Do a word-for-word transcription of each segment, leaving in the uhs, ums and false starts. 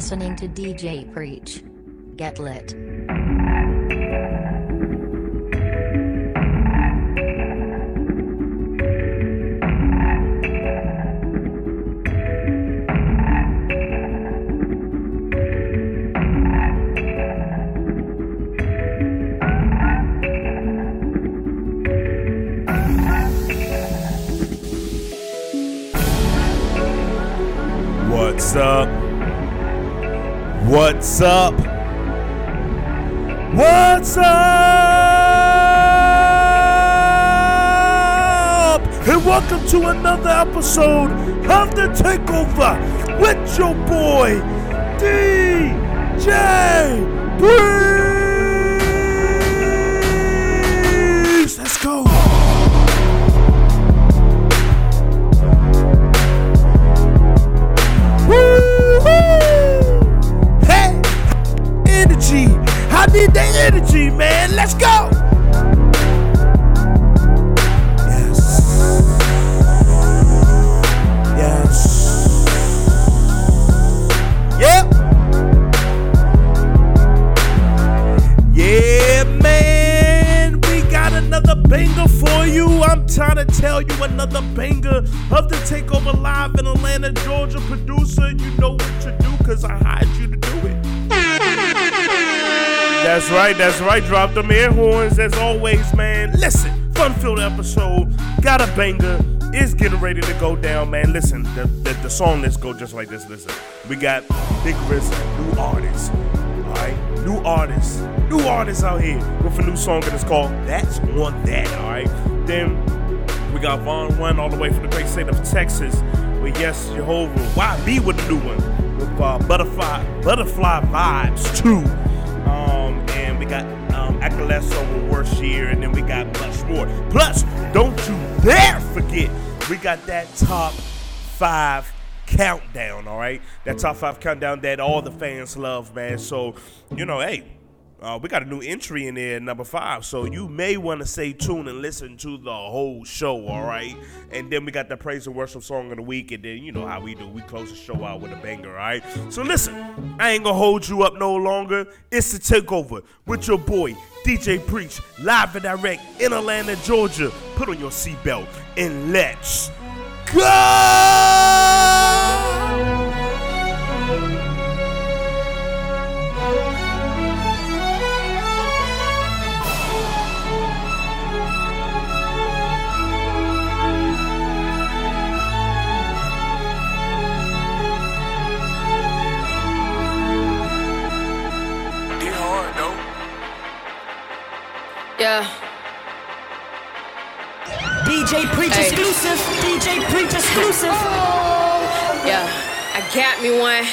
listening to D J Preach. Get lit. What's up? What's up? What's up? And welcome to another episode of The Takeover with your boy, D J Breeze. Let's go. Hey, energy. I need that energy, man. Let's go. Yes. Yes. Yep. Yeah, man. We got another banger for you. I'm trying to tell you another banger of The Takeover live in Atlanta, Georgia. Producer, you know what to do, cause I hired you to do it. That's right, that's right. Drop them air horns as always, man. Listen, fun-filled episode. Got a banger. It's getting ready to go down, man. Listen, the, the, the song, let's go just like this. Listen, we got big risk, new artists. Alright, new artists. New artists out here with a new song and it's called That's On That, alright? Then we got Von One all the way from the great state of Texas with Yes Jehovah. Y B with the new one with uh, Butterfly Butterfly Vibes two. Um, and we got um, Acalesso with Worst Year, and then we got much more. Plus, don't you dare forget, we got that top five countdown, all right? That top five countdown that all the fans love, man. So, you know, hey, uh, we got a new entry in there, number five. So you may want to stay tuned and listen to the whole show, all right? And then we got the praise and worship song of the week, and then you know how we do. We close the show out with a banger, all right? So listen, I ain't gonna hold you up no longer. It's The Takeover with your boy, D J Preach, live and direct in Atlanta, Georgia. Put on your seatbelt and let's go! Yeah. D J Preach Ay. exclusive. D J Preach exclusive. Oh. Yeah, I got me one.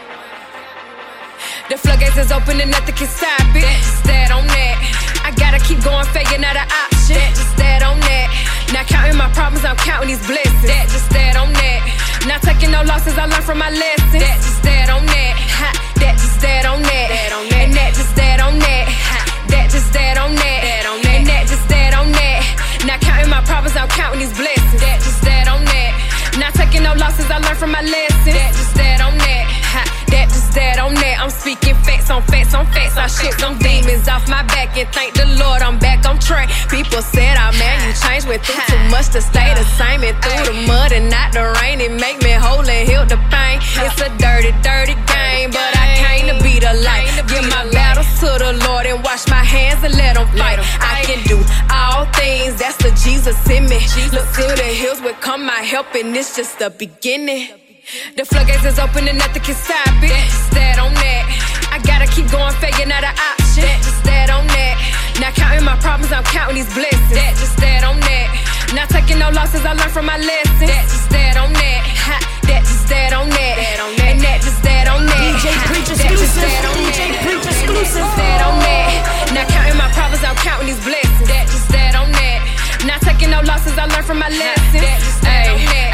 The floodgates is open and nothing can stop it. Just that on that. I gotta keep going, figuring out an option. Just that on that. Not counting my problems, I'm counting these blessings. That just that on that. Not taking no losses, I learned from my lessons. That just that on that. Ha. That just that on that. That on that. And that just that on that. Ha. That just that on that. That on that. And that just that on that. Not counting my problems, I'm counting these blessings. That just that on that. Not taking no losses, I learned from my lessons. That just that on that. Ha. That just that on that. I'm speaking facts on facts on facts. I shit some demons off my back and thank the Lord I'm back on track. People said, oh man, you changed, went through too much to stay the same. And through the mud and not the rain, it make me whole and heal the pain. It's a dirty, dirty game, but I came to be the light. Give my battles to the Lord and wash my hands and let him fight. I can do all things, that's the Jesus in me. Look to the hills will come my help and it's just the beginning. The floodgates is open and nothing can stop it. Just that on that. I gotta keep going, figuring out an option. Just that on that. Not counting my problems, I'm counting these blessings. That just that on that. Not taking no losses, I learned from my lessons. That just that on that. Ha. That just that on that. And that just that on that. D J Preach exclusive. D J Preach exclusive. That on that. Not counting my problems, I'm counting these blessings. That just that on that. Not taking no losses, I learned from my lessons. Ay, ay, it's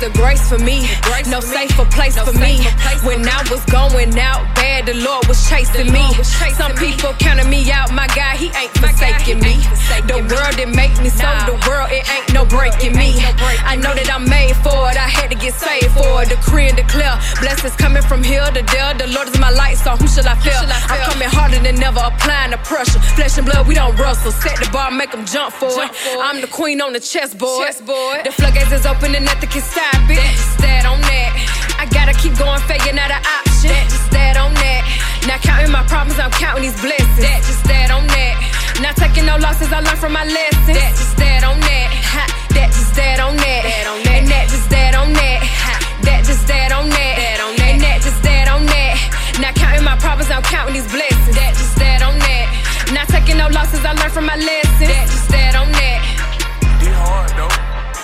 the grace for me. No safer place for me. When I was going out bad, the Lord was chasing me. Some people counted me out, my God, he ain't forsaking me. The world didn't make me, so the world, it ain't no breaking me. I know that I'm made for it, I had to get saved for it. Decree and declare, blessings coming from here to there. The Lord is my light, so who shall I fear? I'm coming harder than never, applying the pressure. Flesh and blood, we don't wrestle. Set the bar, make them jump for it. I'm the queen on the chessboard. The floodgates is open and nothing can stop it. Just that on that. I gotta keep going, figuring out an option. Just that on that. Not counting my problems, I'm counting these blessings. That just that on that. Not taking no losses, I learned from my lessons. That just that on that. Ha. That just that on that. And that just that on that. Ha. That just that on that. And that just that on that. Not counting my problems, I'm counting these blessings. That just that on that. Not taking no losses, I learned from my lessons. That just that on that. It hard though.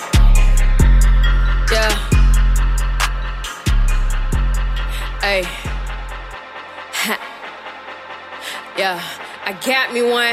Yeah. Ay. Ha. Yeah. I got me one.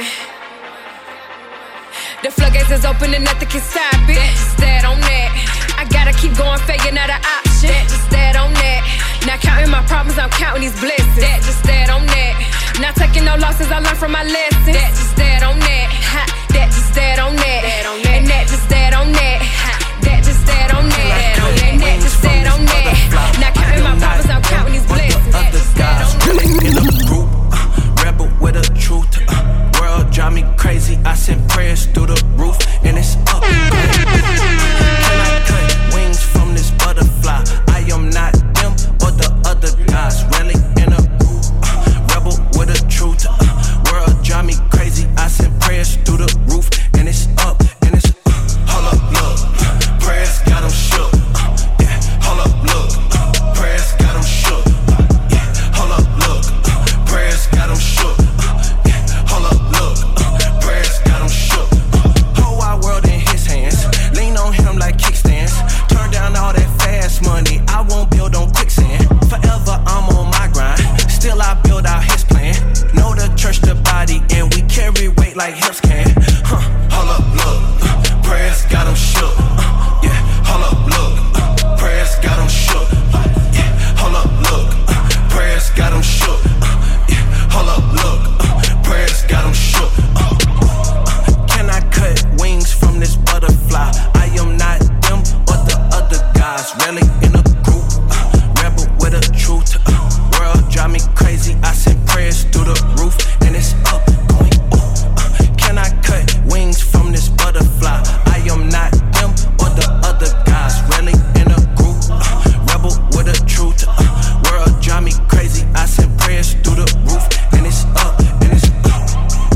The floodgates is open and nothing can stop it. Just that on that. I gotta keep going, figuring out an option. Just that on that. Not counting my problems, I'm counting these blessings. That just that on that. Not taking no losses, I learned from my lessons. That just that on that. Ha. That just that on that. And that just that on that. Ha. That just that on that. And that just that on that. Not counting my problems, I'm counting these blessings. That just that on that. In a group, uh, rebel with a truth. Uh, world drive me crazy. I send prayers through the roof, and it's up. Can I cut wings from this butterfly? I am not them or the other guys. Really in a group, uh, rebel with a truth. Uh, world drive me crazy. I send prayers through the roof, and it's up, and it's uh, hold up, look. Prayers got them shook. Uh, yeah, hold up, look. Uh, prayers got them shook. Uh, yeah, hold up, look. Uh, prayers got them shook. Uh, yeah, hold up, look. Uh, prayers got them shook. Uh, whole wide world in his hands. Lean on him like kickstands. Turn down all that fast money. I won't build on quicksand. Forever I'm on my grind. Still I build out his plan. Know the church, the body, and we carry weight like hips can. Huh, hold up, look. Uh, prayers got them shook. Uh, yeah, hold up, look. Uh, prayers got them shook. Uh, yeah, hold up, look. Uh, prayers got them shook. Uh, yeah, hold up, look. Uh, prayers got them shook. Uh, uh, can I cut wings from this butterfly? I am not them or the other guys. Really in a group, uh, rebel with a truth. Uh, world drive me crazy. I send prayers through the roof, and it's up, going ooh. Uh, can I cut wings from this butterfly? I am not them or the other guys. Really in a group, uh, rebel with a truth. Uh, world drive me crazy. I send prayers through the roof, and it's up, and it's up.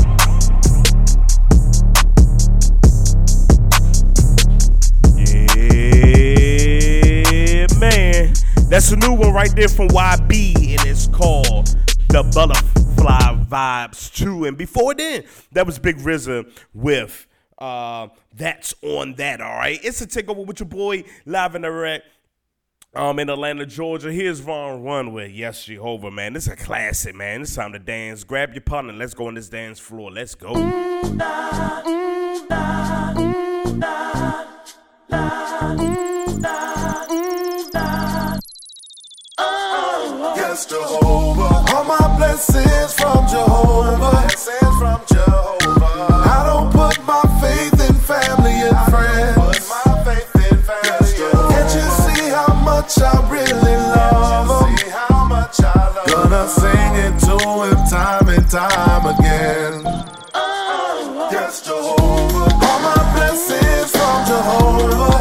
Yeah, man. That's a new one right there from Y B, and it's called The Butterfly Vibes two. And before then, that was Big R Z A with uh, That's On That, all right? It's a takeover with your boy, live and direct um, in Atlanta, Georgia. Here's Von Run with Yes, Jehovah, man. This is a classic, man. It's time to dance. Grab your partner. Let's go on this dance floor. Let's go. Yes, Jehovah. All my blessings from Jehovah. Blessings from Jehovah. I don't put my faith in family and friends. Put my faith in family. Yes, can't you see how much I really love him? See how much I love Gonna sing it to him time and time again. Oh, yes, Jehovah. All my blessings from Jehovah.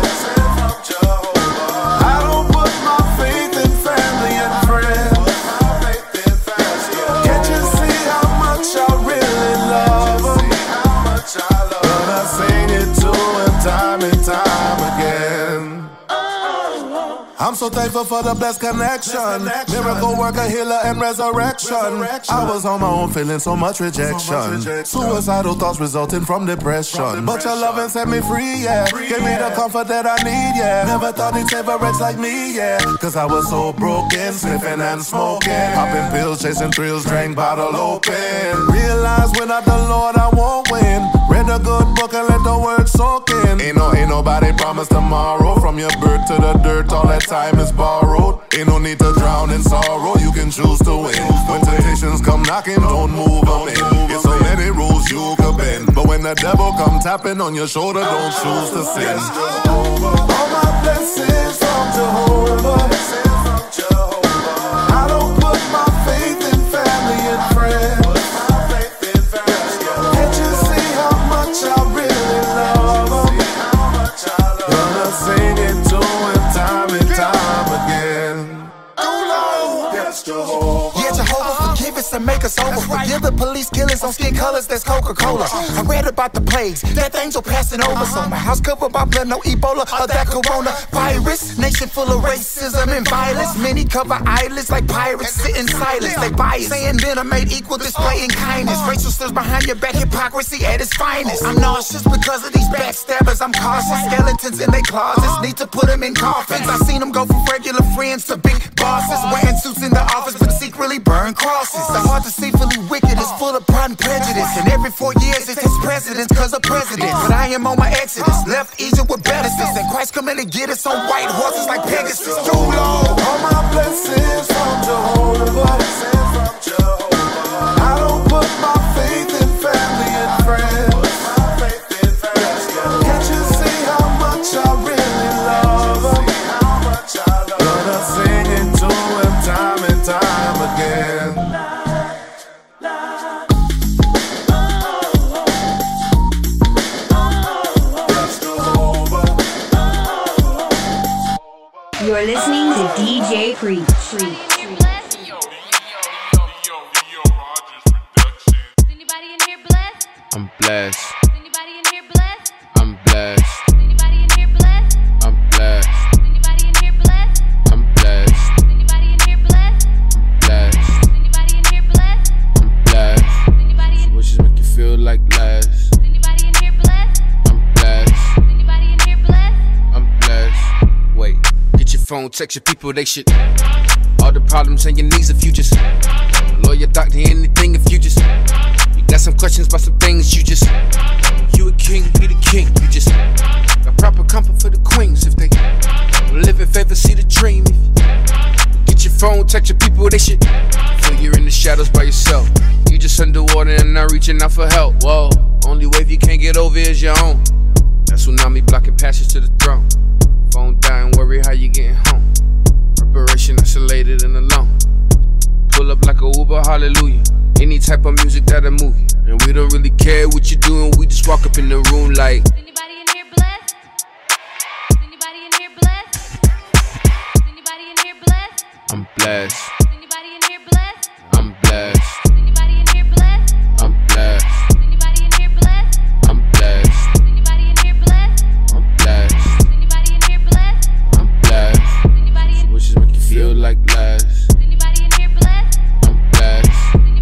I'm so thankful for the blessed connection. Miracle worker, healer, and resurrection. I was on my own feeling so much rejection. Suicidal thoughts resulting from depression. But your loving set me free, yeah. Gave me the comfort that I need, yeah. Never thought he'd save a wretch like me, yeah. Cause I was so broken, sniffing and smoking. Popping pills, chasing thrills, drank bottle open. Realized when I'm the Lord I won't win. Read a good book and let the word soaking. Ain't no, ain't nobody promised tomorrow. From your birth to the dirt, all that time is borrowed. Ain't no need to drown in sorrow, you can choose to win. When temptations come knocking, don't move them in. There's so many rules you could bend, but when the devil come tapping on your shoulder, don't choose to sin. All my blessings from Jehovah. I don't put my faith in family and friends. Can't you see how much I really love him? Gonna sing it to him time and time again. Yes, Jehovah. Yeah, Jehovah, forgive us and make us over. Forgive the police killers on skin colors, that's Coca-Cola. I read about the plagues, that angel passing over. So my house covered by blood, no Ebola or that corona virus. Nation full of racism and violence. Many cover eyelids like pirates, sitting silent. They bias, saying men are made equal, displaying kindness. Racial slurs behind your back, hypocrisy at its finest. I'm nauseous because of these backstabbers. I'm cautious, skeletons in their closets. Need to put them in coffins. I seen them go from regular friends to big bosses, wearing suits in the office but secretly burn crosses. The heart deceitfully wicked is full of pride and prejudice, and every four years it takes presidents cause of presidents. But I am on my exodus, left Egypt with benefits, and Christ coming to get us on white horses like Pegasus. Too long. All my blessings from Jehovah. I don't put my faith in family and friends. Can't you see how much I really love him? Gonna sing it to him time and time again. You're listening to D J Preach. I'm blessed. Anybody in here blessed? I'm blessed. Anybody in here blessed? I'm blessed. Anybody in here blessed? I'm blessed. Anybody in here blessed? I'm blessed. Anybody in here blessed? I'm blessed. Anybody in wishes make you feel like less. Anybody in here blessed? I'm blessed. Anybody in here blessed? I'm blessed. Wait, get your phone, text your people, they shit. All the problems and your needs if you just lawyer, doctor, anything if you just got some questions about some things you just. You a king, be the king. You just got proper comfort for the queens if they live in favor, see the dream. Get your phone, text your people, they shit. Feel you're in the shadows by yourself. You just underwater and not reaching out for help. Whoa, only wave you can't get over is your own. That tsunami blocking passage to the throne. Phone dying, worry how you getting home. Preparation isolated and alone. Pull up like a Uber, hallelujah. Any type of music that'll move you. And we don't really care what you're doing, we just walk up in the room like. Is anybody in here blessed? Is anybody in here blessed? Is anybody in here blessed? I'm blessed. Is anybody in here blessed? I'm blessed. Is anybody in here blessed? I'm blessed. Is anybody in here blessed? I'm blessed. Is anybody in here blessed? I'm blessed. Is anybody in here blessed? I'm blessed. Is anybody in wishes make you feel like less. Is anybody in here blessed? I'm blessed.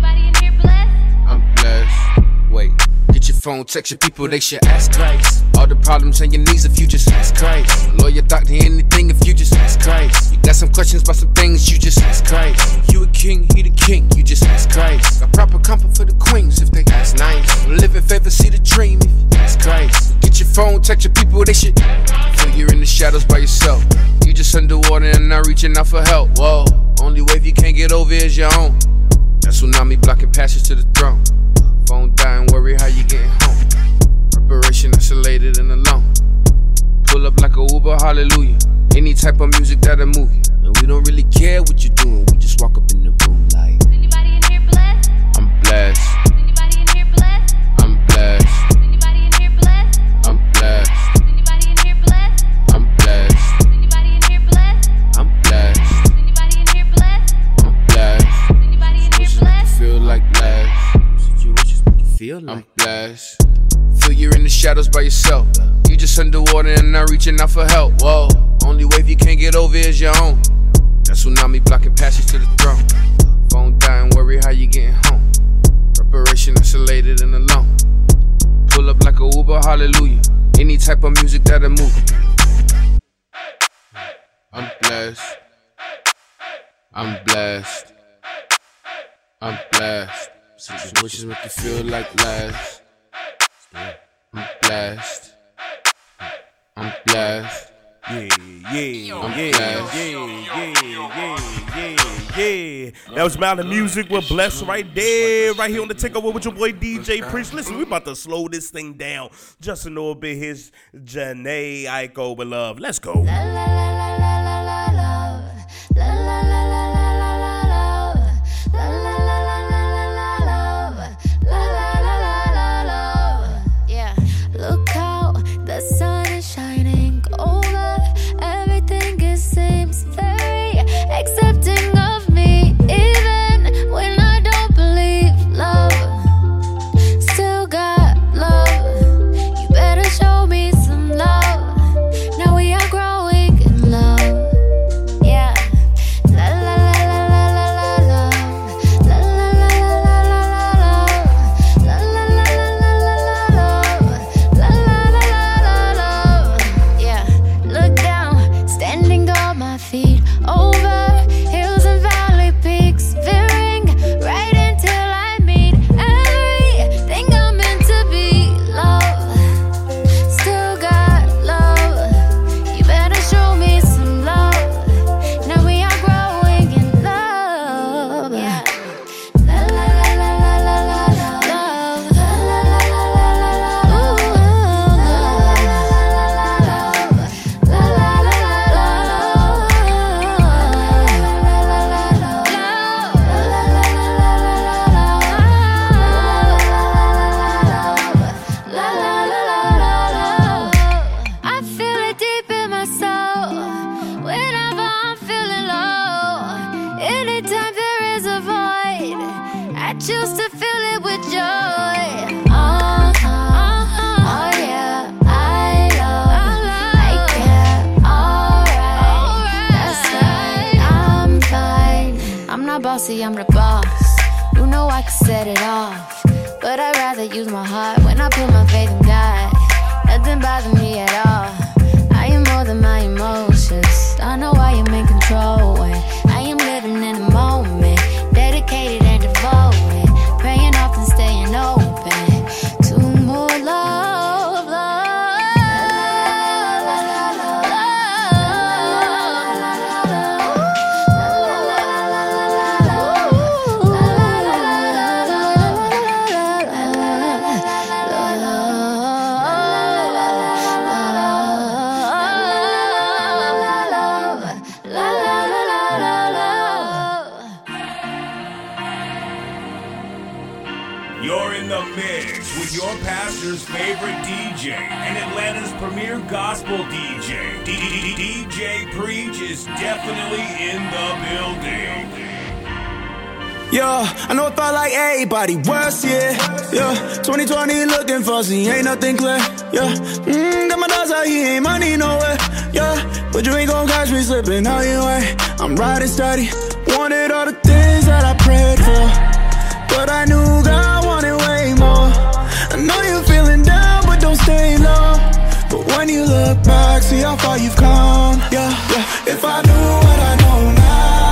I'm blessed. Wait, get your phone, text your people, they should ask Christ. All the problems and your needs if you just ask Christ. Lawyer, doctor, anything if you just ask Christ. You got some questions about some things, you just ask Christ. You a king, he the king, you just ask Christ. Got proper comfort for the queens if they ask nice. Live in favor, see the dream if you ask Christ. Get your phone, text your people, they should feel you're in the shadows by yourself. You just underwater and not reaching out for help. Whoa, only wave you can't get over is your own. That tsunami blocking passage to the throne. Phone dying, worry how you getting home. Preparation isolated and alone. Pull up like a Uber, hallelujah. Any type of music that'll move you. And we don't really care what you're doing, we just walk up in the room like. Is anybody in here blessed? I'm blessed. Is anybody in here blessed? I'm blessed. Is anybody in here blessed? I'm blessed. Is anybody in here blessed? I'm blessed. Is anybody in here blessed? I'm blessed. Is anybody in here blessed? I'm blessed. Is anybody in here blessed? Feel like less. Situations make you feel like I'm blessed. Feel you're in the shadows by yourself. You just underwater and not reaching out for help. Whoa, only wave you can't get over is your own. That tsunami blocking passage to the throne. Phone dying, worry how you getting home. Preparation isolated and alone. Pull up like a Uber, hallelujah. Any type of music that'll move you. I'm blessed. I'm blessed. I'm blessed. Situations make you feel like less. I'm blessed. blessed. Yeah, yeah, yeah, I'm yeah, blessed. yeah, yeah, yeah, yeah. That was Mountain Music with Blessed right there, right here on the Takeover with your boy D J Preach. Listen, we about to slow this thing down just a little bit. Here's Janae Aiko with Love. Let's go. La la la la la la la la la la la la la la la la la la la la. Yeah, look how the sun is shining over. Everything it seems very accepting of me, even when I don't believe love. Still got love. You better show me some love. Now we are growing in love. Yeah. La la la la la la la la. La la la la la la la. La la la la la la la. La la la la la la. Yeah. Look down, standing on my feet, over hills and valley peaks, veering right until I meet everything I'm meant to be. Love, still got love. You better show me some love. Now we are growing in love. Yeah. La la la la la la la la. Love. La la la la la la la. Ooh. La la la la la la. La la la la I feel it deep in my soul. Whenever I'm feeling low, anytime there is a void, I choose to fill it with joy. Uh-huh, uh-huh. Oh yeah, I love, I care. Alright, that's right. I'm fine. I'm not bossy, I'm the boss. You know I can set it off, but I'd rather use my heart when I put my faith in God. Nothing bothers me at all. I am more than my emotions. I know I am in control when I am living in the moment, dedicated and devoted, praying often, staying open to more love, love. You're in the mix with your pastor's favorite D J and Atlanta's premier gospel D J. D J Preach is definitely in the building. Yeah, I know it felt like everybody worse, yeah, yeah. twenty twenty looking fuzzy, ain't nothing clear, yeah. Mmm, got my dogs out here, ain't money nowhere, yeah. But you ain't gon' catch me slipping, how you ain't? I'm riding steady, wanted all the things that I prayed for, but I knew God wanted way more. I know you're feeling down, but don't stay low. But when you look back, see how far you've come, yeah, yeah. If I knew what I know now,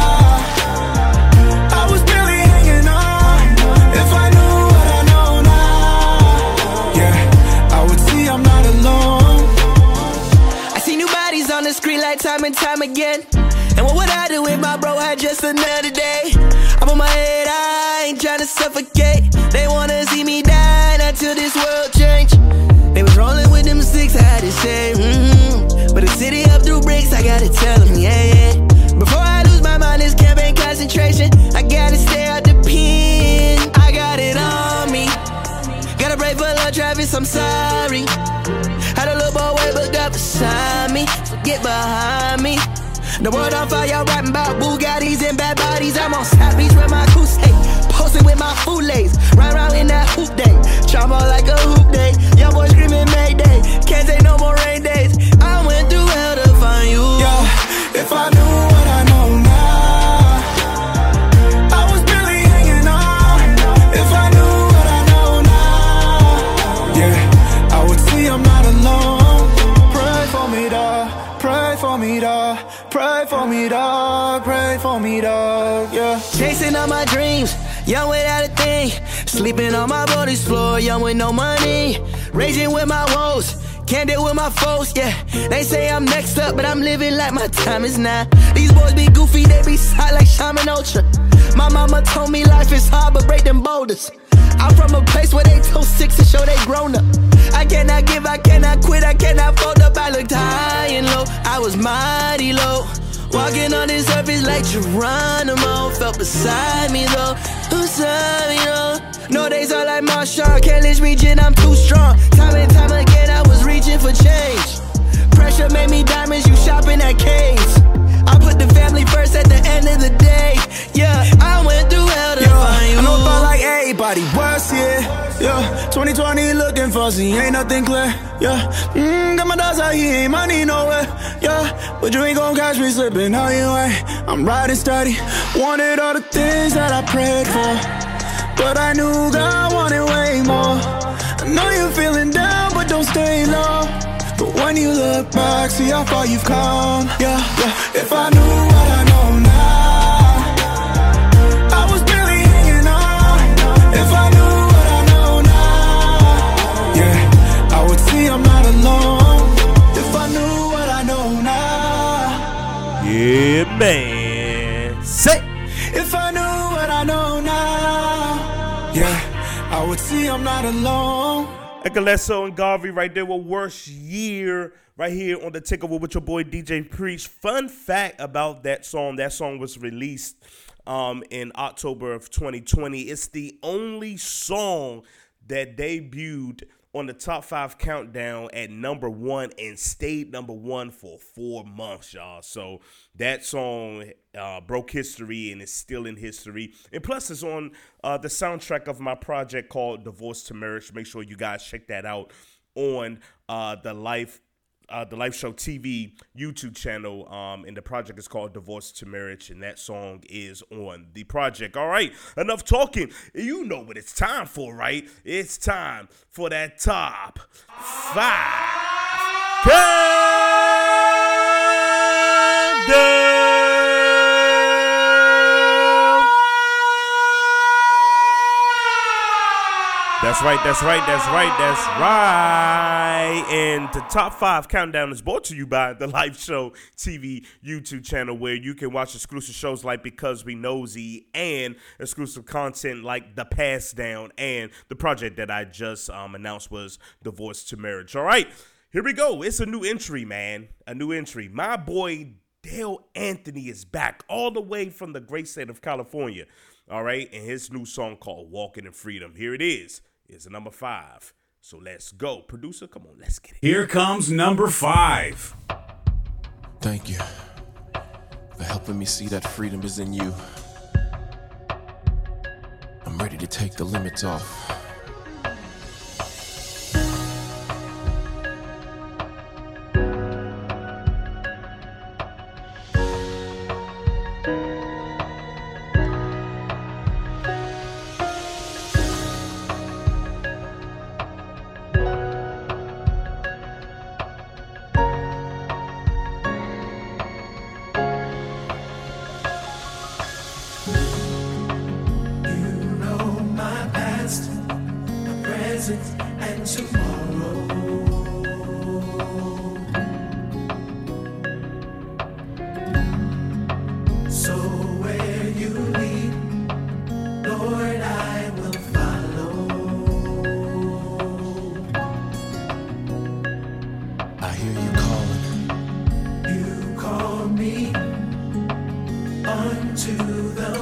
time and time again. And what would I do if my bro had just another day? I'm on my head, I ain't tryna suffocate. They wanna see me die until this world change. They was rolling with them six, I had to say, mm-hmm. But the city up through bricks, I gotta tell them, yeah, yeah. Before I lose my mind, this campaign concentration, I gotta stay out the pen. I got it on me. Gotta pray for Lord Travis, I'm sorry. Had a little boy way booked up beside me, so get behind me. The world on fire, rapping about Bugattis and bad bodies. I'm on South Beach with my goose, hey, posting with my foolays, ride around in that hoop day, chop out like a hoop day. Young boy screaming Mayday, can't take no more rain days. I went through hell to find you. Yeah, if I knew what I know now, I was barely hanging on. If I knew what I know now, yeah, I would see I'm not alone. Pray for me, dog. Pray for me, dog. Pray for me, dog. Pray for me, dog. Yeah. Chasing all my dreams, young without a thing. Sleeping on my body's floor, young with no money. Raging with my woes, Can't deal with my foes, yeah. They say I'm next up, but I'm living like my time is now. These boys be goofy, they be side like Shaman Ultra. My mama told me life is hard, but break them boulders. I'm from a place where they toast six and show they grown up. I cannot give, I cannot quit, I cannot fold up. I looked high and low, I was mighty low. Walking on this surface like Geronimo. Felt beside me though, beside me though. No days are like Marshall, can't lynch me, Jin, I'm too strong. Time and time again, I was reaching for change. Pressure made me diamonds, you shopping at K's. I put the family first at the end of the day. Yeah, I went through hell to Yo, find you. I know about like everybody worse, yeah. Yeah, twenty twenty looking fuzzy, ain't nothing clear. Yeah, mm, got my dogs out here, ain't money nowhere. Yeah, but you ain't gon' catch me slipping, no you ain't. I'm riding steady, wanted all the things that I prayed for, but I knew God wanted way more. I know you're feeling down, but don't stay low. But when you look back, see how far you've come. Yeah, yeah. If I knew what I know now, I was barely hanging on. If I knew what I know now, yeah, I would see I'm not alone. If I knew what I know now, yeah, man. Say. If I knew what I know now, yeah, I would see I'm not alone. Ecalesso and Garvey right there with Worst Year right here on the Takeover with your boy D J Preach. Fun fact about that song, that song was released um, in October of twenty twenty. It's the only song that debuted on the top five countdown at number one and stayed number one for four months, y'all. So that song uh, broke history and is still in history. And plus, it's on uh, the soundtrack of my project called Divorce to Marriage. Make sure you guys check that out on uh, the Life uh, the Life Show T V YouTube channel. Um, and the project is called Divorce to Marriage, and that song is on the project. All right, enough talking. You know what it's time for, right? It's time for that top five countdown. That's right, that's right, that's right, that's right. And the top five countdown is brought to you by the Life Show T V YouTube channel, where you can watch exclusive shows like Because We Nosy and exclusive content like The Pass Down, and the project that I just um, announced was Divorce to Marriage. All right, here we go. It's a new entry, man. A new entry. My boy Dale Anthony is back all the way from the great state of California. All right, and his new song called Walking in Freedom. Here it is. It's a number five. So let's go. Producer, come on, let's get it. Here comes number five. Thank you for helping me see that freedom is in you. I'm ready to take the limits off. And tomorrow, so where you lead, Lord, I will follow. I hear you calling. You call me unto the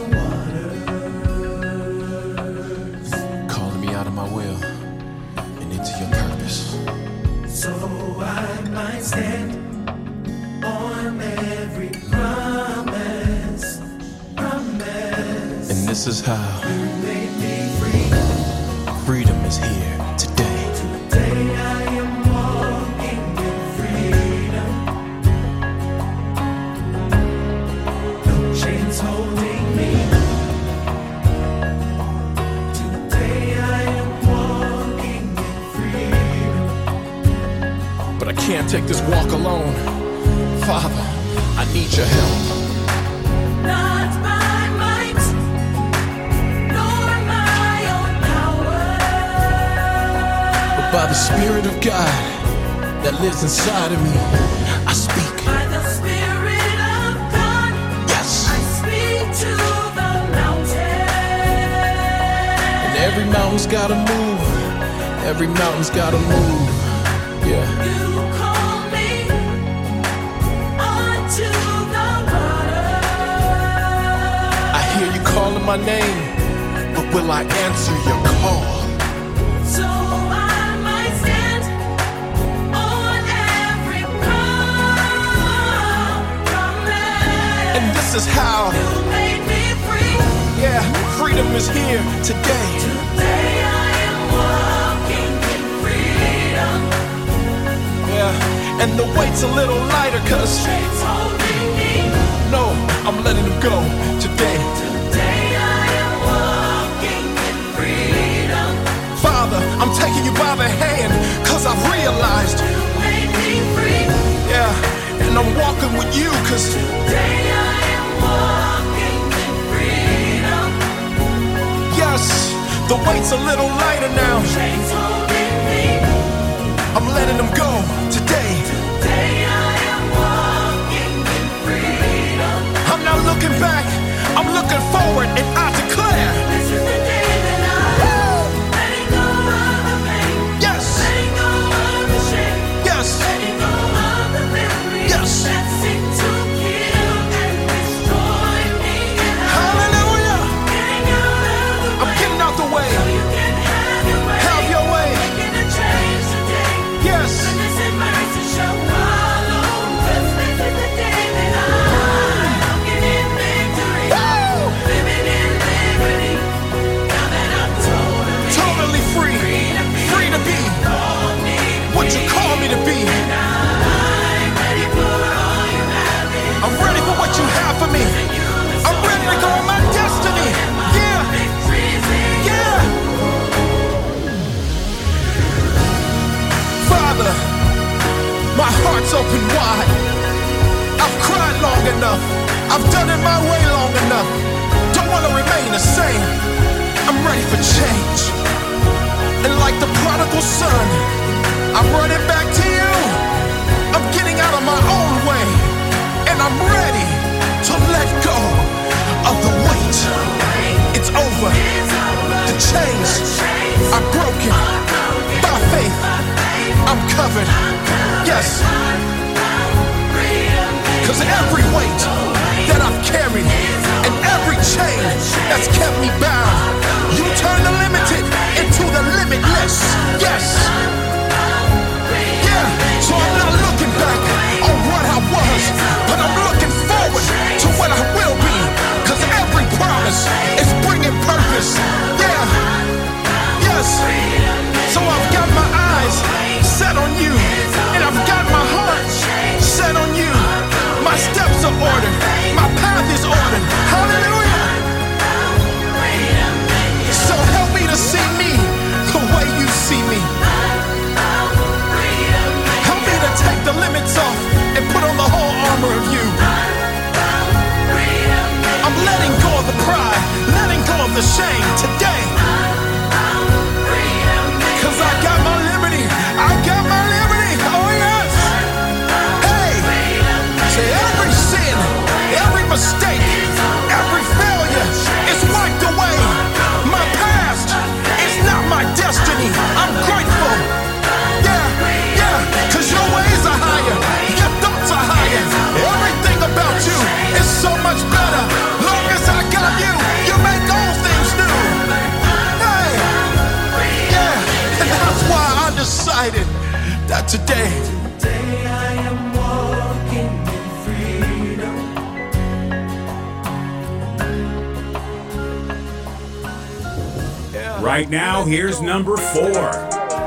waters, calling me out of my will into your purpose, so I might stand on every promise, promise. And this is how you made me free. Freedom is here today. Today I am walking in freedom. No chains holding me. Today I am walking. But I can't take this walk alone. Father, I need your help. Not by might, nor my own power, but by the Spirit of God. that lives inside of me. I speak. By the Spirit of God, yes, I speak to the mountain. And every mountain's gotta move. Every mountain's gotta move. Yeah. You call me unto the water. I hear you calling my name, but will I answer your call? So I might stand on every promise. And this is how You made me free. Yeah, freedom is here today. Today I am walking in freedom. Yeah, and the weight's a little lighter cause Chains holding me. No, I'm letting them go today. Today I am walking in freedom. Father, I'm taking you by the hand cause I've realized You made me free. Yeah, and I'm walking with you cause Today I am walking in freedom. yes, the weight's a little lighter now. Chains holding me. I'm letting them go today. Today I am walking in freedom. I'm not looking back, I'm looking forward, and I declare This is the day that I'm letting go of the pain. yes, Letting go of the shame. yes, Letting go of the memories yes. that seem to kill and destroy me. And I'm Hallelujah. getting out of the I'm way getting out the way. so you can have your way. Have your way. Making a change today. Yes. Goodness and mercy shall follow. 'Cause this is the day that I'm walking in victory. Woo! Living in liberty. Now that I'm totally, Totally free, free to be call me. what you call me to be. I'm ready for all you have in I'm ready for what you have for me. I'm ready to go on my destiny. Yeah, victories in yeah. Father, my heart's open wide. I've cried long enough. I've done it my way long enough. Don't want to remain the same. I'm ready for change. And like the prodigal son, I'm running back to you. I'm getting out of my own way. And I'm ready to let go of the weight. It's over. The chains are broken. By faith, I'm covered. Yes. Cause every weight that I've carried and every chain that's kept me bound, you turn the limited into the limitless. Yes. Yeah. So I'm not looking back on what I was, but I'm looking forward to what I will be. Cause every promise is bringing purpose. Yeah. Yes. So I've got my eyes set on you, and I've got my heart set on you. My steps are ordered, my path is ordered. Hallelujah. So help me to see me the way you see me. Help me to take the limits off and put on the whole armor of you. I'm letting go of the pride, letting go of the shame today. Cause I got my liberty, I got my liberty, oh yes. Hey, say every sin, every mistake, every failure is wiped away. My past is not my destiny, I'm grateful. Yeah, yeah, cause your ways are higher, your thoughts are higher. Everything about you is so much better. Long as I got you, you make all things new. Hey, yeah, and that's why I decided that today, Today I am walking in freedom. Right now, here's number four.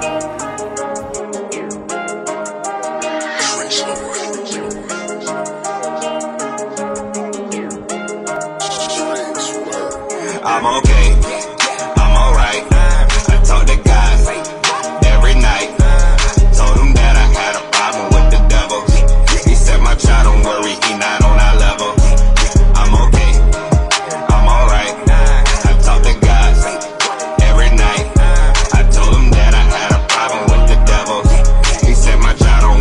I'm okay, I'm alright. I talk to God every night. Told him that I had a problem with the devil. He said, my child, don't worry, he not on our level. I'm okay, I'm alright. I talk to God every night. I told him that I had a problem with the devil. He said, my child, don't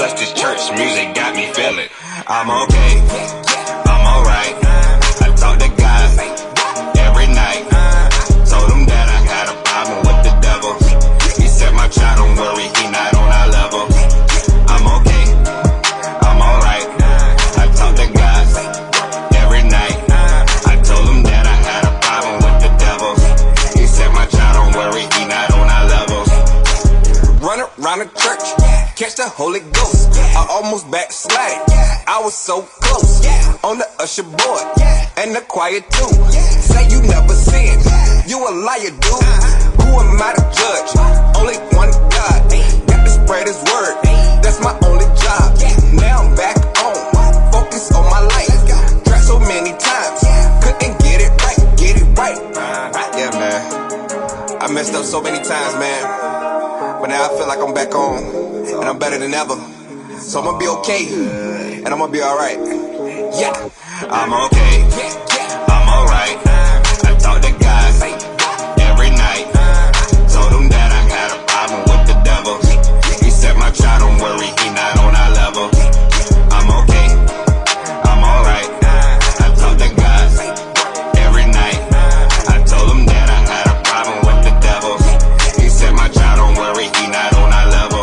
Plus this church music got me feeling. I'm okay, I'm alright. I talk to God every night. Told him that I had a problem with the devil. He said, my child, don't worry, he not on our level. I'm okay, I'm alright. I talk to God every night. I told him that I had a problem with the devil. He said, my child, don't worry, he not on our level. Run around the church, catch the Holy Ghost. I almost backslid, I was so close. On the usher board, and the choir too. Say you never sinned, you a liar, dude. Who am I to judge? Only one God. Got to spread his word, that's my only job. Now I'm back home, focus on my life. Tried so many times, couldn't get it right, get it right. Yeah, man, I messed up so many times, man. But now I feel like I'm back on, and I'm better than ever. So I'm gonna be okay, and I'm gonna be alright. Yeah, I'm okay, I'm alright. I talk to God every night. Told him that I had a problem with the devil. He said, my child, don't worry, he not on our level. I'm okay, I'm alright. I talk to God every night. I told him that I had a problem with the devil. He said, my child, don't worry, he not on our level.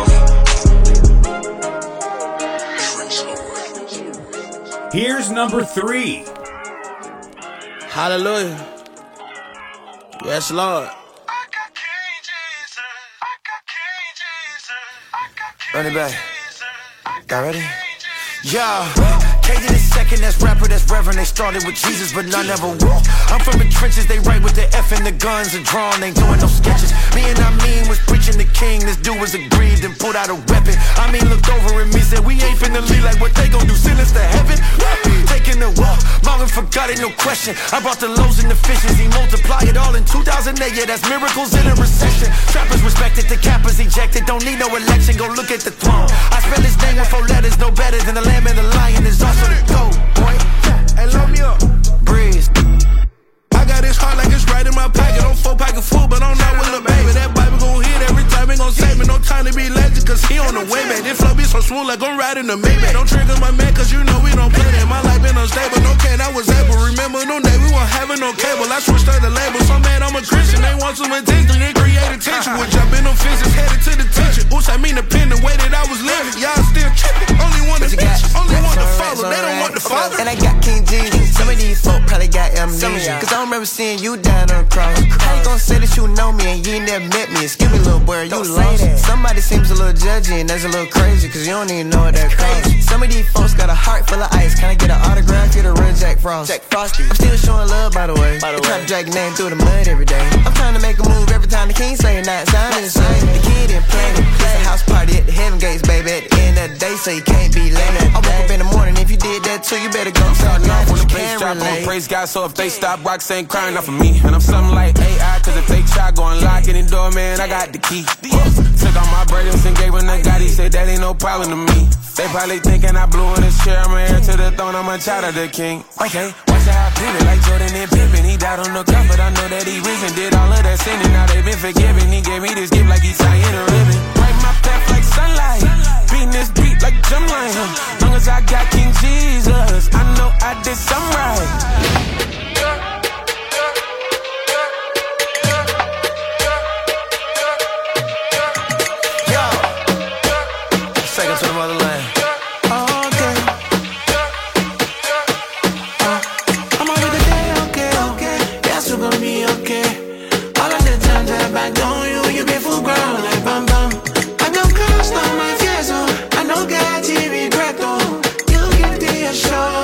Here's number three. Hallelujah. Yes, Lord. Run it back. Y'all ready? Yeah. K to the second, that's rapper, that's reverend. They started with Jesus, but none ever walked. I'm from the trenches, they write with the F and the guns and drawn, ain't doing no sketches. Me and I mean was preaching the king. This dude was aggrieved and pulled out a weapon. I mean looked over at me, said we ain't finna leave, like what they gon' do, send us to heaven? Taking the walk, longing for God, ain't no question. I brought the loaves and the fishes, he multiplied it all in two thousand eight. Yeah, that's miracles in a recession. Trappers respected, the cappers ejected. Don't need no election, go look at the throne. I spell his name with four letters, no better than the lamb and the lion is also the goat, boy. Hey, load me up. Breeze. I got this heart like it's right in my pocket. On four pack of food, but I'm not with a baby. That Bible gon' hit every time, it gon' save me. No time to be lazy, cause he on the way back. This flow be so smooth like I'm riding the Maybach. Don't trigger my man, cause you know we don't play that. My life been unstable, no can, I was able. Remember no day, we weren't having no cable. I switched out the label, so mad I'm a Christian. They want some attention, they create attention. Which I've been on physics, headed to the teacher. Oops, I mean the pen, the way that I was living. Y'all still tripping, only want to bitch, only want to follow. They don't want to follow. And I got King Jesus. Some of these folk probably got amnesia, cause I don't remember seeing you down on the cross. I ain't gon' say that you know me and you ain't never met me. Excuse me, little boy, you lost. Somebody seems a little judgy and that's a little crazy, cause you don't even know what that costs. Some of these folks got a heart full of ice. Can I get an autograph? Get a real Jack Frost. Jack Frosty. I'm still showing love, by the way. They try to drag your name through the mud every day. I'm trying to make a move every time the king say it, not sounding insane. The kid in planning. It's a house party at the Heaven Gates, baby. At the end of the day, so you can't be late. I woke up in the morning, if you did that too, you better go start off when the bass drop. I'ma praise God, so if they stop, rocks ain't crying out for me. And I'm something like A I, cause if they try, go unlock it in door, man, I got the key. Took all my burdens and gave him to God, he said that ain't no problem to me. They probably thinking I blew in his chair, I'm an heir to the throne, I'm a child of the king. Okay, watch how I did it, like Jordan and Pippen. He died on the cup, but I know that he risen. Did all of that sin, and now they been forgiven. He gave me this gift like he's tying a ribbon. Light my path like sunlight, beating this beat like drumline. Long as I got King Jesus, I know I did something right. Second to the motherland. Okay. Uh, I'm over the day, okay, okay. Yes, we're gonna be okay. All of the times that I back on you, you be full ground like bam bam. I got cost on my fears, oh. I know God, you regret, oh. You get the show.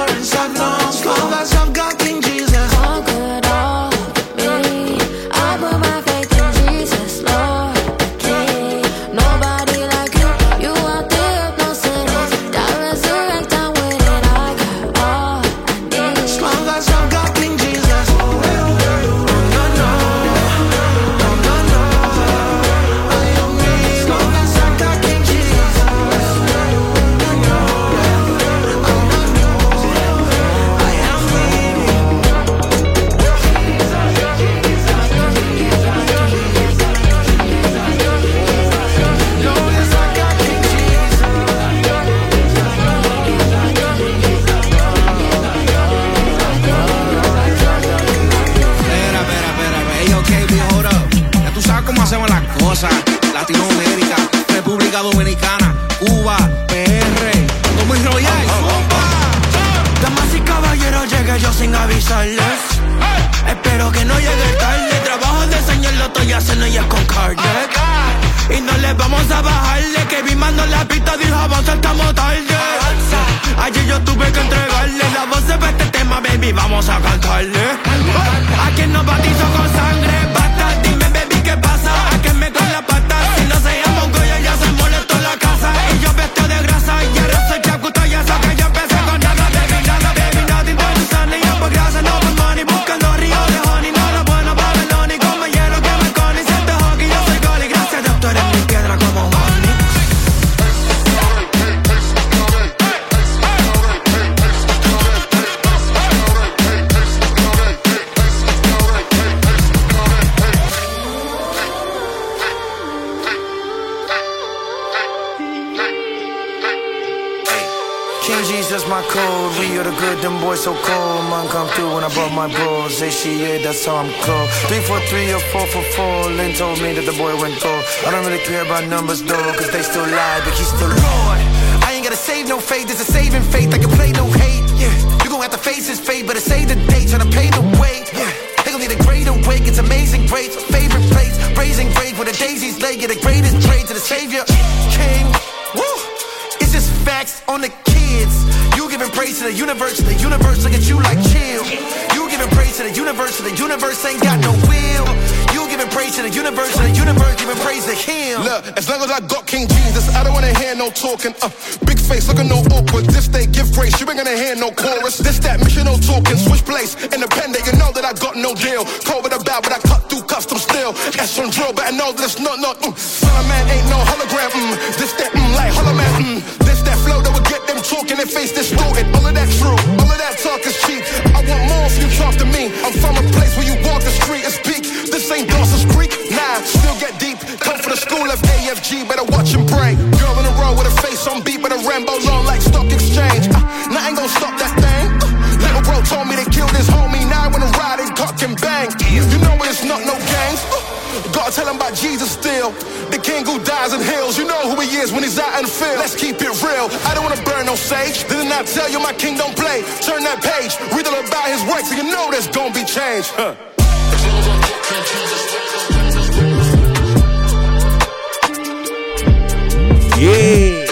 caballero llegue yo sin avisarles. Espero que no llegue tarde. Trabajo de señor lo estoy haciendo y es con Kardec. Y no les vamos a bajarle. Que vi mando la pista, dijo avanza, estamos tarde. Ayer yo tuve que entregarle la voz de este tema, baby, vamos a cantarle. A quien nos batizo con sangre, basta, dime, baby, ¿qué pasa? A que me con la pata, si no se llama un goya, ya se molestó en la casa. Y yo vestido de grasa, y ahora soy chacuto, ya sé que yo empecé con nada, baby, nada, baby, nothing but the sun. Y yo por grasa, no por money, buscando río de honey, no lo bueno, Babylon, y como hielo que me cone, siente hockey, yo soy gol, y gracias a Dios, tú eres mi piedra como honey. That's my code, we are the good, them boys so cold. Man come through when I brought my bros. Say she, yeah, that's how I'm cold. Three for three or four for four. Lynn told me that the boy went cold. I don't really care about numbers though, cause they still lie, but he's still Lord. I ain't gotta save no faith, there's a saving faith. I can play no hate, yeah. You gon' have to face his fate, better save the date, tryna pay the way, yeah. They gon' need a greater wake, it's amazing grace. Favorite place, raising grave where the daisies lay. Get the greatest praise to the Savior, King, woo. It's just facts on the kids. You giving praise to the universe, the universe look at you like chill. You giving praise to the universe, the universe ain't got no will. You giving praise to the universe, the universe giving praise to him. Look, as long as I got King Jesus, I don't wanna hear no talking. Uh, big face looking no awkward. This day give grace, you ain't gonna hear no chorus. This that mission no talking, switch place, independent. You know that I got no deal. Cold with a bow, but I cut through custom steel. That's on drill, but I know that it's not not. Mm. Son of man ain't no hologram. Mm. This that mm, like hollow man. Mm. This that flow that would get them talking and face distorted. All of that true, all of that talk is cheap. I want more if you talk to me. I'm from a place where you walk the street and speak. This ain't Dawson's Creek, nah, still get deep. Come from the school of A F G, better watch and pray. Girl in a row with a face on beat, but a Rambo long like stock exchange. Uh, nothing gon' stop that thing. Uh, little bro told me they killed his homie, now when I ride and cock and bang. You know it's not no gangs. Uh, gotta tell him about Jesus still. The king who dies and heals. You know who he is when he's out in the field. Let's keep it real. I don't wanna burn no sage. Didn't I tell you my king don't play? Turn that page, read all about his works, so you know there's gonna be change. Huh. Yeah.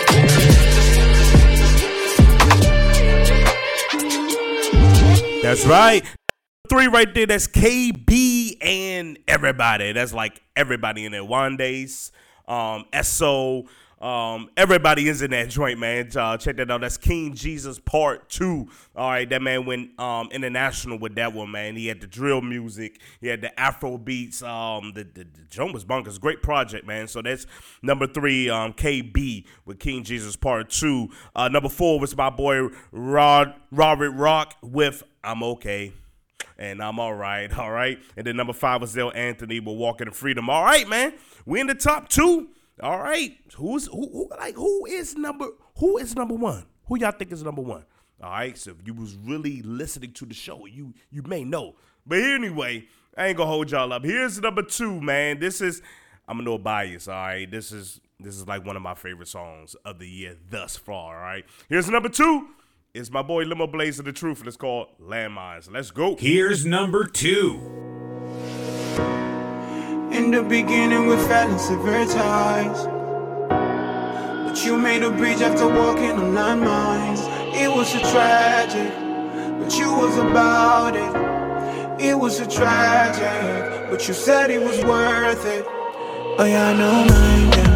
That's right. Three right there. That's K B and everybody. That's like everybody in there. Wandays, um, S O, um, everybody is in that joint, man. Uh, check that out. That's King Jesus Part Two. All right, that man went um, international with that one, man. He had the drill music. He had the Afro beats. Um, the, the, the joint was bonkers. Great project, man. So that's number three, um, K B with King Jesus Part Two. Uh, number four was my boy Rod Robert Rock with I'm Okay. And I'm all right, all right. And then number five was Zell Anthony with Walking in Freedom. All right, man. We in the top two. All right. Who's who, who like who is number who is number one? Who y'all think is number one? All right. So if you was really listening to the show, you you may know. But anyway, I ain't gonna hold y'all up. Here's number two, man. This is I'm a little biased, all right. This is this is like one of my favorite songs of the year thus far. All right. Here's number two. It's my boy Limo Blaze of the Truth, and it's called Landmines. Let's go. Here's number two. In the beginning we fell in severe ties, but you made a bridge after walking on landmines. It was a tragic, but you was about it. It was a tragic, but you said it was worth it. Oh yeah, I know mine then.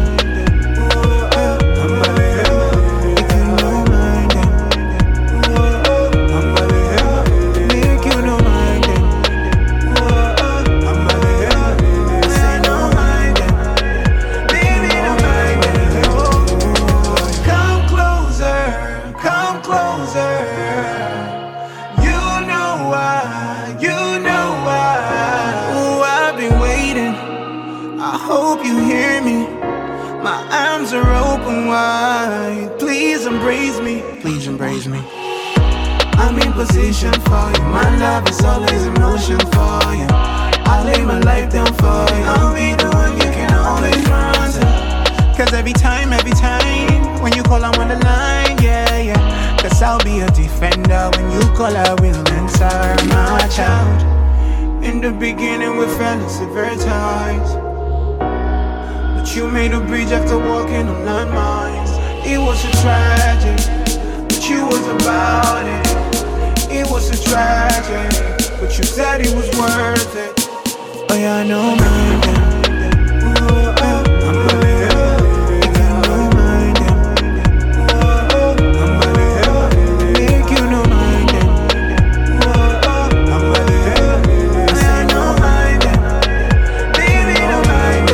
Please embrace me, please embrace me. I'm in position for you. My love is always in motion for you. I lay my life down for you. I'll be the one you can always run to. Cause every time, every time when you call I'm on the line, yeah, yeah. Cause I'll be a defender when you color will answer my child. In the beginning we fell in severe ties, but you made a bridge after walking on landmines. It was a tragedy, but you was about it. It was a tragedy, but you said it was worth it. Oh yeah, I know mine then. Ooh, oh, I'm gonna help. If you know mine then. Ooh, oh, I'm gonna help. Make you know mine then. Ooh, oh, I'm gonna help. I say I know mine then. Baby, know mine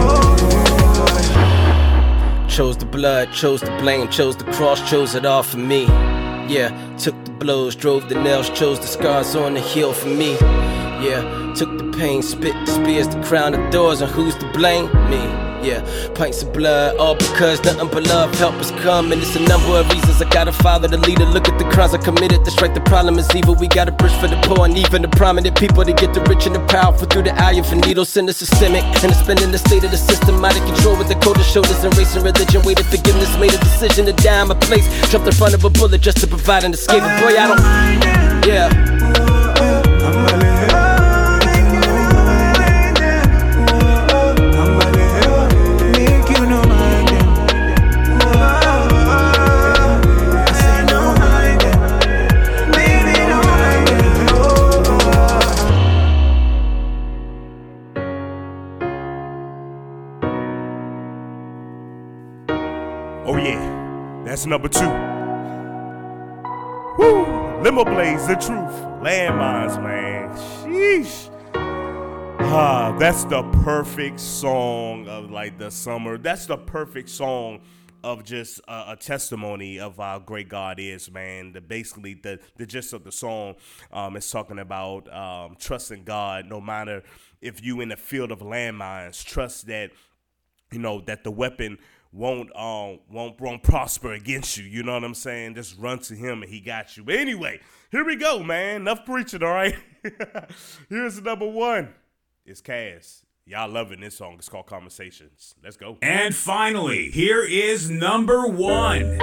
then. Oh. Chose the blood, chose the blame, chose the cross, chose it all for me. Yeah, took the blows, drove the nails, chose the scars on the heel for me. Yeah, took the pain, spit the spears, the crown, the doors, and who's to blame? Me. Yeah, pints of blood, all because nothing but love help us come. And it's a number of reasons I gotta follow the leader. Look at the crimes I committed to strike the problem is evil. We gotta bridge for the poor and even the prominent people to get the rich and the powerful through the eye of a needle. Send the systemic and it's been in the state of the system out of control with the coldest shoulders and race and religion. Weighted forgiveness, made a decision to die in my place. Jumped in front of a bullet just to provide an escape. But boy, I don't. Yeah. Oh yeah, that's number two. Woo! Limo Blaze, the truth. Landmines, man. Sheesh. Ah, that's the perfect song of like the summer. That's the perfect song of just uh, a testimony of how great God is, man. The basically the the gist of the song um, is talking about um, trusting God, no matter if you in the field of landmines. Trust that you know that the weapon won't um won't won't prosper against you. You know what I'm saying? Just run to him and he got you. But anyway, here we go, man. Enough preaching, all right? Here's number one. It's Cass. Y'all loving this song. It's called Conversations. Let's go. And finally, here is number one.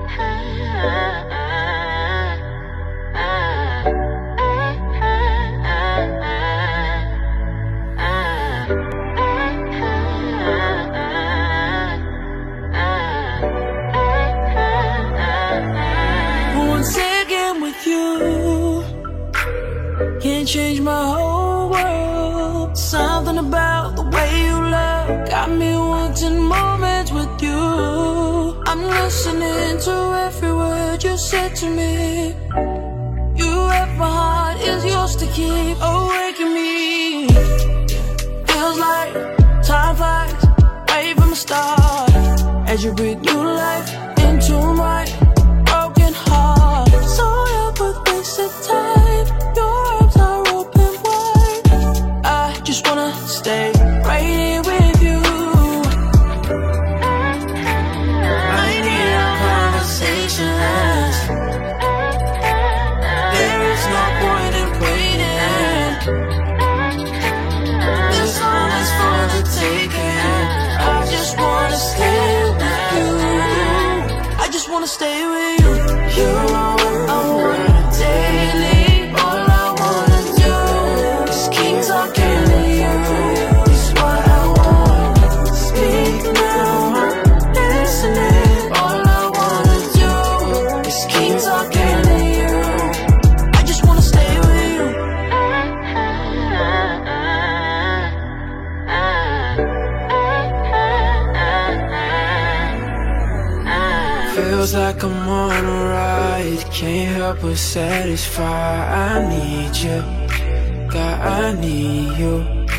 Can't change my whole world. Something about the way you look got me wanting moments with you. I'm listening to every word you said to me. You have my heart, is yours to keep. Awaken me. Feels like time flies right from the start as you breathe new life into my broken heart. So help put this aside. Your arms are open wide. I just wanna stay right here with you. I need our conversations. There is no point in waiting. This one is for the taking. I just wanna stay with you. I just wanna stay with you. You are what I want daily. Feels like I'm on a ride, can't help but satisfy. I need you, God, I need you.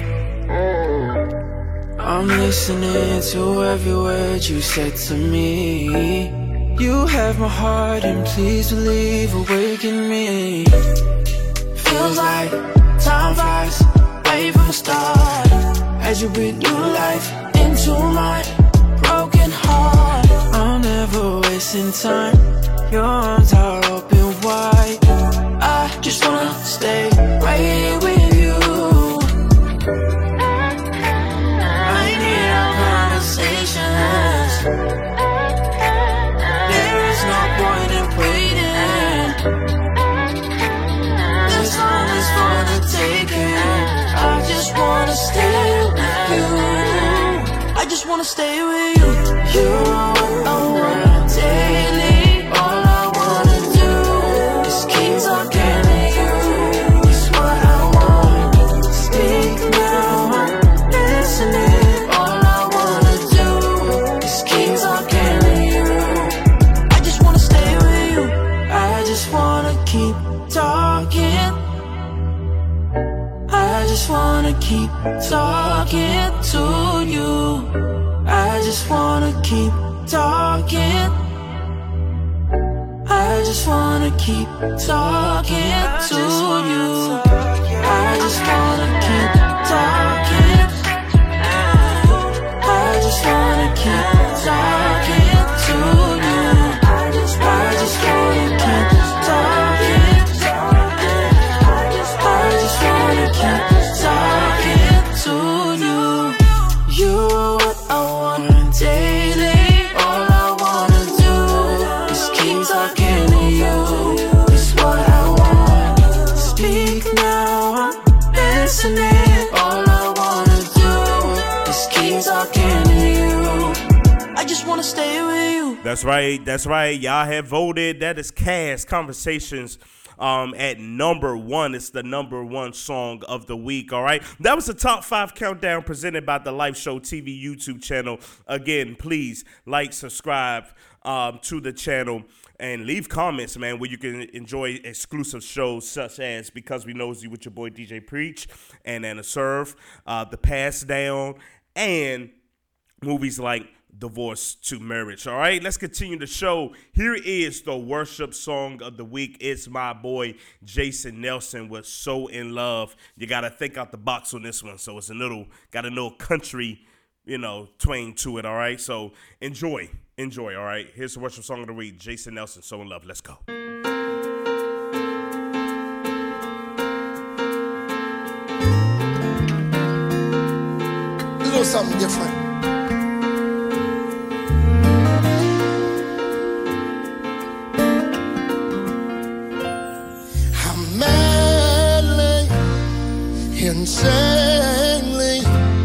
I'm listening to every word you said to me. You have my heart and please believe, awaken me. Feels like time flies right from the start as you breathe new life into my broken heart. I'm never wasting time. Your arms are open wide. I just wanna stay right here with you. I need our conversations. There is no point in waiting. keep talking. I just wanna keep talking to you. I just wanna keep talking. I just wanna keep talking to you. I just wanna keep talking. I just wanna keep talking to you. I just, I just wanna keep talking. I just wanna keep talking to you. You are what I want daily. All I wanna do is keep talking to you. It's what I want. Speak now, I'm listening. All I wanna do is keep talking to you. I just wanna stay with you. That's right. That's right. Y'all have voted. That is Cass Conversations. Um, at number one. It's the number one song of the week, all right? That was the top five countdown presented by the Life Show T V YouTube channel. Again, please like, subscribe um, to the channel, and leave comments, man, where you can enjoy exclusive shows such as Because We Knows You with your boy D J Preach and Anna Serve, uh, The Pass Down, and movies like Divorce to Marriage. All right, let's continue the show. Here is the worship song of the week. It's my boy Jason Nelson with So In Love. You got to think out the box on this one. So it's a little, got a little country, you know, twang to it. All right, so enjoy, enjoy. All right, here's the worship song of the week. Jason Nelson, So In Love. Let's go. A little something different. Insanely,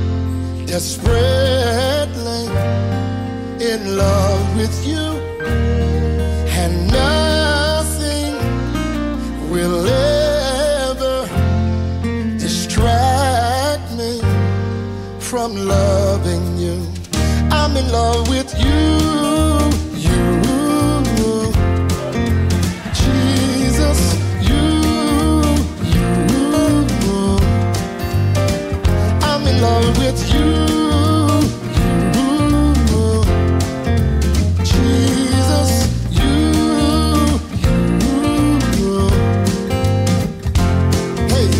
desperately in love with you, and nothing will ever distract me from loving you. I'm in love with you, you, Jesus, you. In love with you, you, Jesus, you, you. Hey.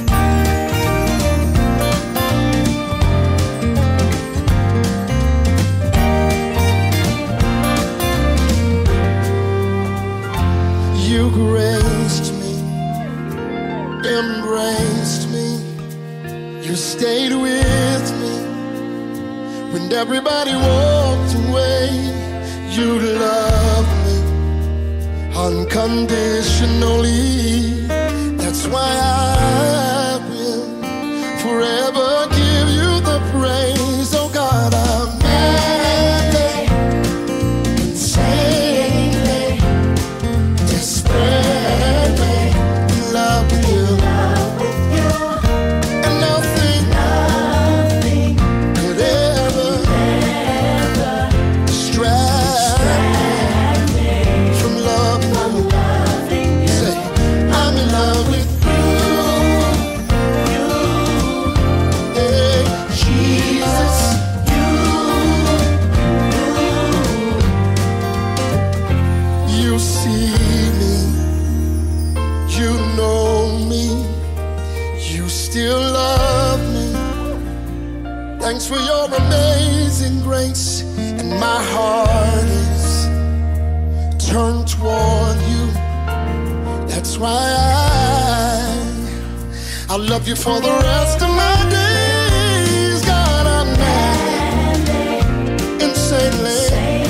You graced me, embraced me. You stayed with me when everybody walked away. You loved me unconditionally. That's why I will forever give you the praise. Oh God, I'm madly, insanely, desperately in love with you. Thanks for your amazing grace, and my heart is turned toward you. That's why I, I love you for the rest of my days. God, I'm mad, insanely,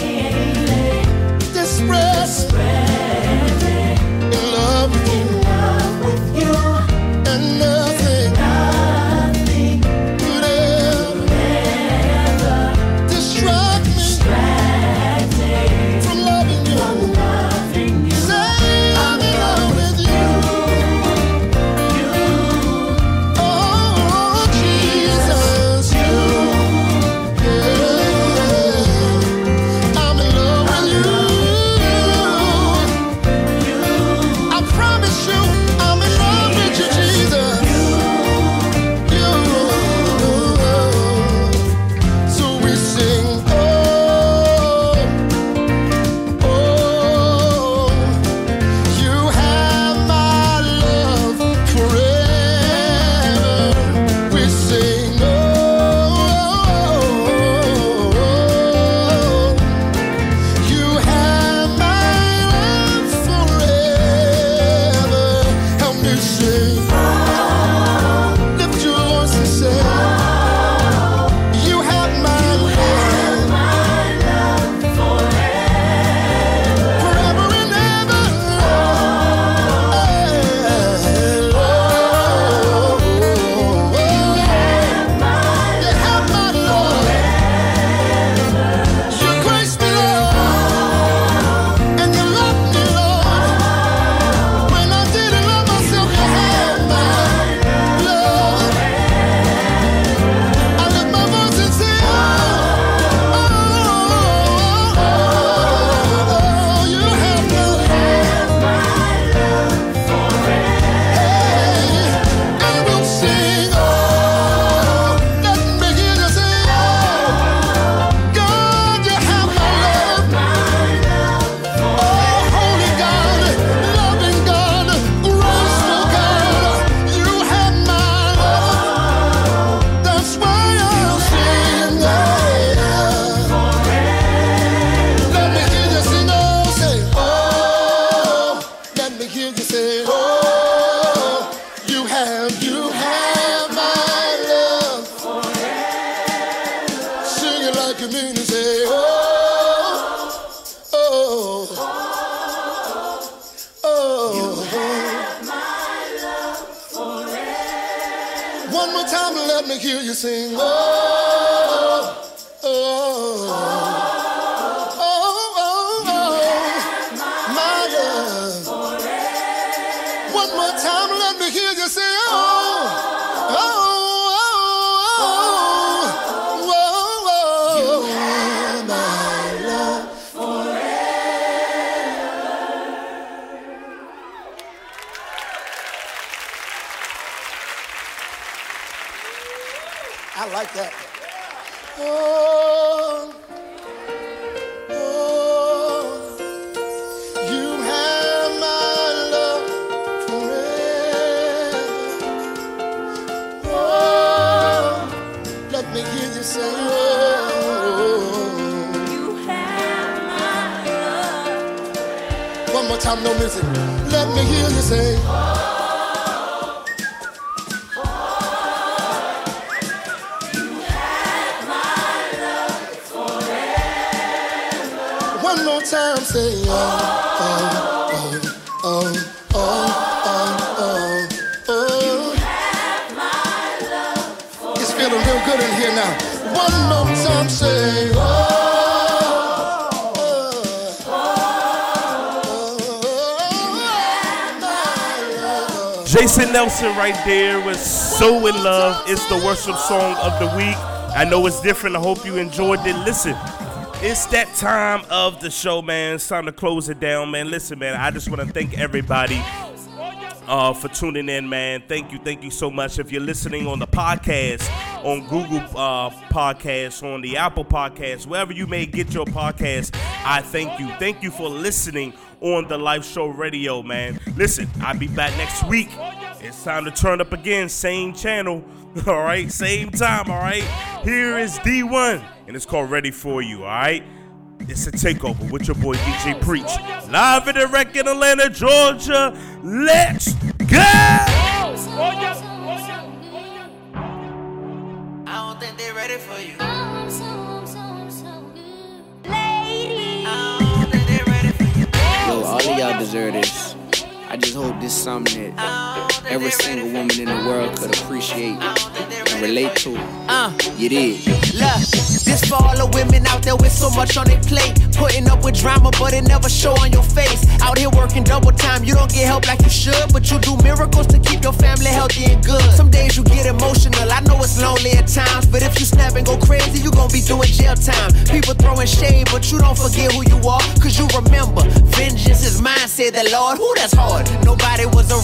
desperate, in love with you, and nothing. Jesus. you. I'm in love with you, Jesus. You, you. So we sing, oh, oh, you have my love forever. We sing, oh, you have my love forever. Help me sing. Lift your voice and say, you have my love forever and ever. You have my love. You grace me, Lord, and you love me, Lord. When I didn't love myself, you had my love. I lift my voice and say, oh, oh, oh, oh, you have my love forever. And we'll sing, oh, let me hear you say, oh, God, you have my love. Oh, holy God, loving God, graceful God, you have my love. That's why I'll sing, oh, let me hear you sing, oh, say, oh, let me hear you say, oh, you have, you have my love. Sing it like you mean it, say, oh, oh, oh, one more time, let me hear you sing, oh, oh, oh, oh, oh, my love. One more time, let me hear you say, oh, oh, oh, oh, oh, my love. I like that. Oh, oh, you have my love forever. Oh, let me hear you say, oh, you have my love. One more time, no music. Let me hear you say, one more time, say, oh, oh, oh, oh, oh, oh, oh. It's feeling real good in here now. One more time, say, oh, Jason Nelson right there was So in Love. It's the worship song of the week. I know it's different. I hope you enjoyed it. Listen, it's that time of the show, man. It's time to close it down, man. Listen, man, I just want to thank everybody uh, for tuning in, man. Thank you. Thank you so much. If you're listening on the podcast, on Google uh, Podcasts, on the Apple Podcasts, wherever you may get your podcast, I thank you. Thank you for listening on the Live Show Radio, man. Listen, I'll be back next week. It's time to turn up again. Same channel. All right. Same time. All right. Here is D one, and it's called Ready For You. All right. It's a takeover with your boy D J Preach. Live in direct in Atlanta, Georgia. Let's go. I don't think they're ready for you. Yo, all of y'all deserve this. I just hope this is something that every single woman in the world could appreciate and relate to. Uh, you did. Look, this for all the women out there with so much on their plate. Putting up with drama, but it never show on your face. Out here working double time, you don't get help like you should, but you do miracles to keep your family healthy and good. Some days you get emotional, I know it's lonely at times, but if you snap and go crazy, you gon' be doing jail time. People throwing shade, but you don't forget who you are, cause you remember, vengeance is mine, said the Lord. Who that's hard? Nobody was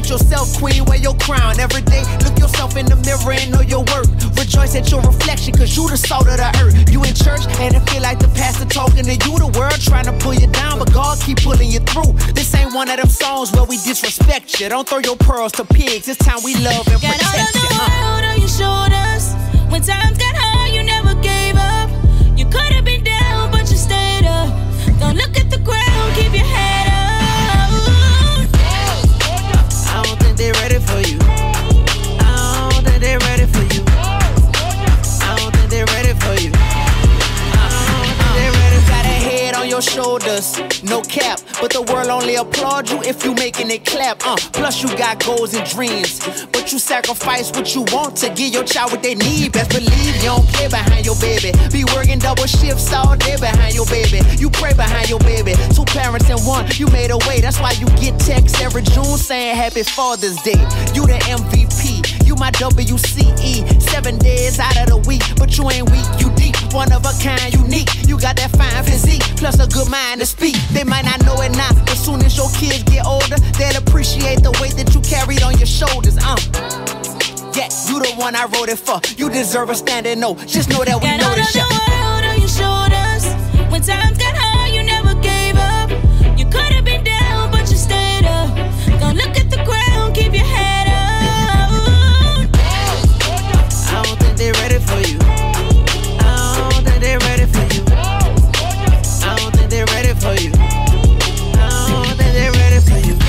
Salute yourself, queen, wear your crown. Every day, look yourself in the mirror and know your worth. Rejoice at your reflection, cause you the salt of the earth. You in church, and it feel like the pastor talking to you. The world trying to pull you down, but God keep pulling you through. This ain't one of them songs where we disrespect you. Don't throw your pearls to pigs. It's time we love and Got protect all of the you. world on your shoulders. When times got hard, you never gave up. You could have been down, but you stayed up. Don't look at the ground, keep your head up. I don't think they ready for you. I don't think they ready for you. I don't think they ready for you. I don't think they ready. Got a head on your shoulders, no cap. But the world only applaud you if you making it clap. Uh, plus you got goals and dreams, but you sacrifice what you want to give your child what they need. Best believe you don't play behind your baby. Be working double shifts all day behind your baby. You pray behind your baby. Two parents in one, you made a way. That's why you get texts every June saying Happy Father's Day. You the M V P, you my W C E. Seven days out of the week, but you ain't weak, you deep. One of a kind, unique. You got that fine physique, plus a good mind to speak. They might not know it now, but soon as your kids get older, they'll appreciate the weight that you carried on your shoulders. Uh. Yeah, you the one I wrote it for. You deserve a standing no. Just know that we Got know all this of shit. the world on your shoulders. When times got hard, you never gave up. You could have been down, but you stayed up. Don't look at the ground, keep your head up. I don't think they ready for you. I don't think they ready for you. I don't think they ready for you. I don't think they ready for you.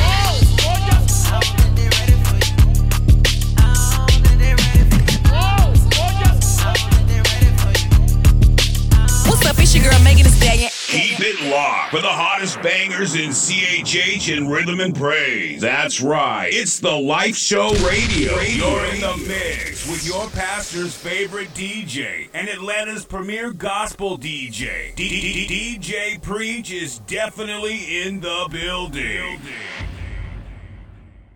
What's up, it's your girl Megan Thee Stallion. Keep it locked for the hottest bangers in C H H and Rhythm and Praise. That's right. It's the Life Show Radio. You're in the mix with your pastor's favorite D J and Atlanta's premier gospel D J. D J Preach is definitely in the building.